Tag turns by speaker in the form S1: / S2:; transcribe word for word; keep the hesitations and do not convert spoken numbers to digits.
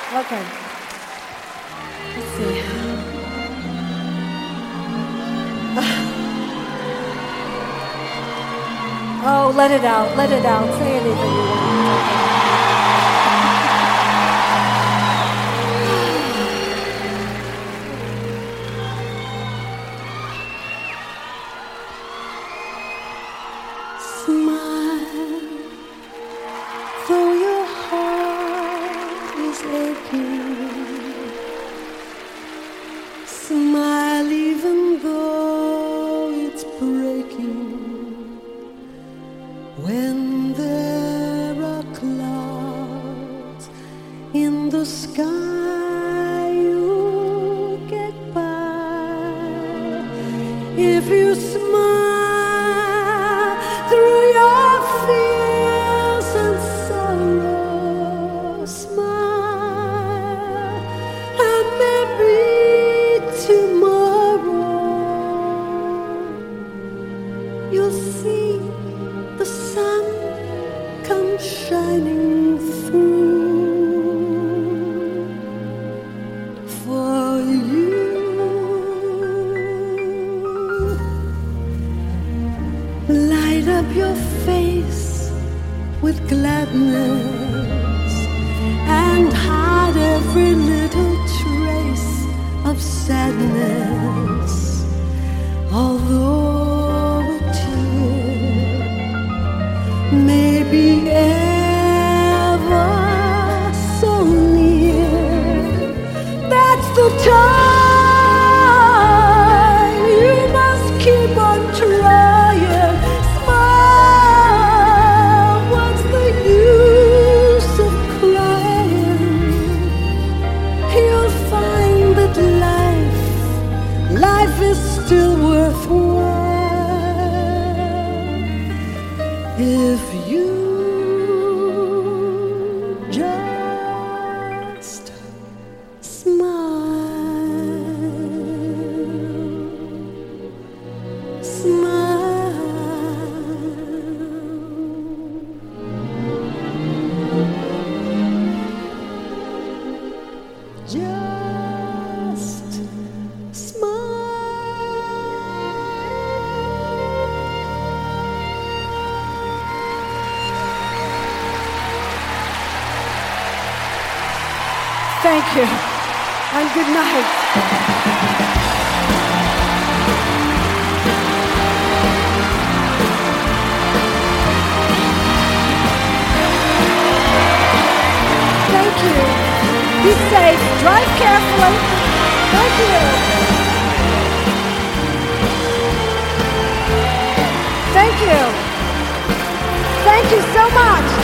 S1: Okay. Let's see. Oh, let it out, let it out. Say anything you want.
S2: Smile, though your heart is aching. Smile even though it's breaking. When there are clouds in the sky, you'll get by. If you smile through your fears and sorrow, smile, and maybe tomorrow you'll see the sun come shining through for you. Light up your face with gladness and hide every little trace of sadness. Although a tear may be ever so near, that's the time you must keep on trying. Smile, what's the use of crying? You'll find that life, life is still worthwhile if you just smile, smile, just smile.
S1: Thank you. And good night. Thank you. Be safe. Drive carefully. Thank you. Thank you. Thank you so much.